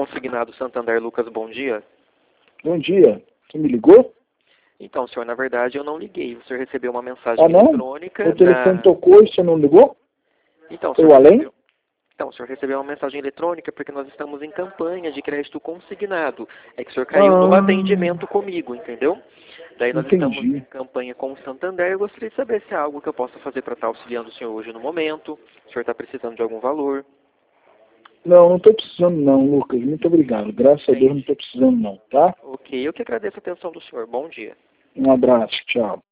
Consignado Santander, Lucas, bom dia. Bom dia. Você me ligou? Então, senhor, na verdade eu não liguei. O senhor recebeu uma mensagem Ah, não? eletrônica. O telefone tocou e você não ligou? Então, o Foi senhor o além? recebeu... Então, o senhor recebeu uma mensagem eletrônica porque nós estamos em campanha de crédito consignado. É que o senhor caiu no atendimento comigo, entendeu? Daí nós estamos em Entendi. campanha com o Santander. Eu gostaria de saber se há algo que eu possa fazer para estar auxiliando o senhor hoje no momento. O senhor está precisando de algum valor. Não, não estou precisando não, Lucas. Muito obrigado. Graças a Deus não Entendi. estou precisando não, tá? Ok, eu que agradeço a atenção do senhor. Bom dia. Um abraço. Tchau.